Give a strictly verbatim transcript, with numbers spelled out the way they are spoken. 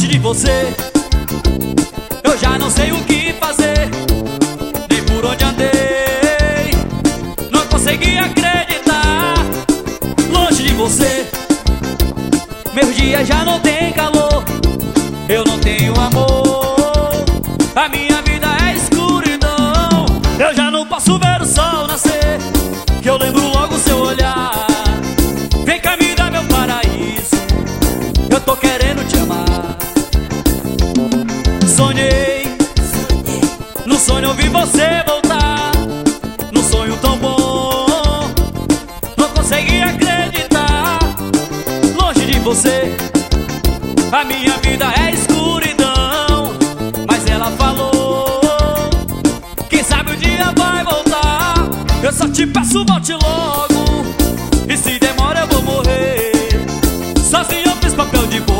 longe de você. Eu já não sei o que fazer, nem por onde andei. Não consegui acreditar. Longe de você, meus dias já não tem calor. Eu não tenho amor, a minha vida é escuridão. Eu já não posso ver o sol nascer, que eu lembro logo seu olhar. Vem cá, me dá meu paraíso, eu tô querendo te amar. Sonhei, no sonho eu vi você voltar. Num sonho tão bom, não consegui acreditar. Longe de você, a minha vida é escuridão. Mas ela falou, quem sabe o dia vai voltar. Eu só te peço, volte logo, e se demora eu vou morrer. Sozinho eu fiz papel de bobo.